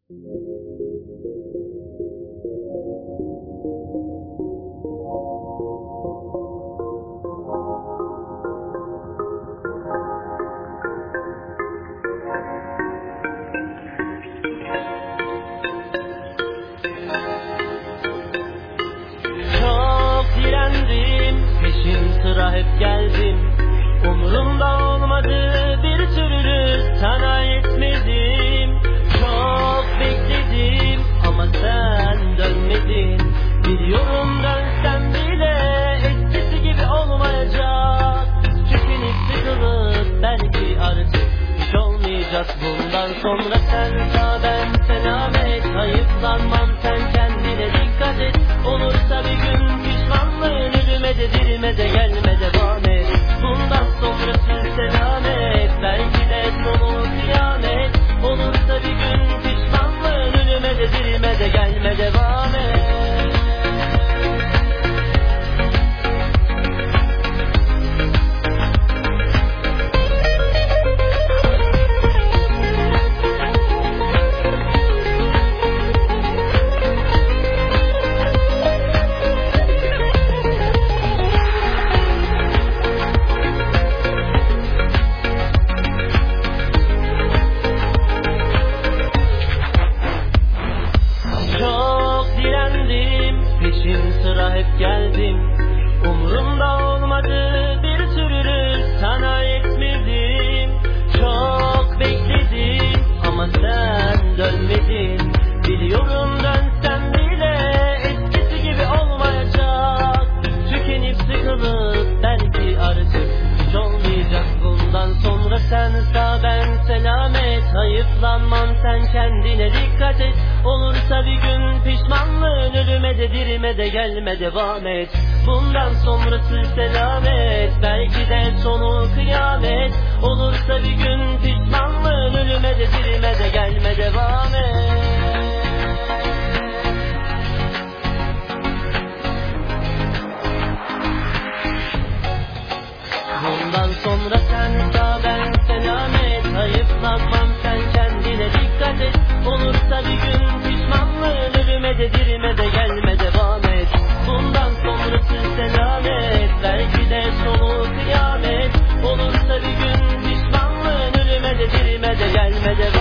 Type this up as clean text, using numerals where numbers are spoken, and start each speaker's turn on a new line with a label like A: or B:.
A: Çok direndim, peşin sıra hep geldim. Umurumda olmadı bir türlü, sana yetmedim. Çok bekledim ama sen dönmedin. Biliyorum dönsem bile eskisi gibi olmayacak. Tükenip sıkılıp belki artık hiç olmayacak. Bundan sonra sen sağ ben selamet. Hayıflanmam, sen kendine dikkat et. Olursa bir gün pişmanlığın ölüme de dirime de gelme devam et. Bundan sonrası selamet, belki de sonu kıyamet. Olursa bir gün pişmanlığın ölüme de dirime de gelme devam et. Peşin sıra hep geldim. Umurumda olmadı bir türlü, sana yetmedim. Çok bekledim ama sen dönmedin. Biliyorum dönsem bile eskisi gibi olmayacak. Tükenip sıkılıp belki artık hiç olmayacak. Bundan sonra sen sağ ben selamet. Hayıflanmam, sen kendine dikkat et. Olursa bir gün pişmanlığın ölüme de dirime de gelme devam et. Bundan sonrası selamet, belki de sonu kıyamet. Olursa bir gün pişmanlığın ölüme de dirime de gelme devam et. Bundan sonra sen sağ ben selamet. Hayıflanmam, sen kendine dikkat et. Olursa bir gün pişmanlığın ölüme de dirime de gelme devam et. Bundan sonrası selamet, belki de sonu kıyamet. Olursa bir gün pişmanlığın ölüme de dirime de gelme devam et.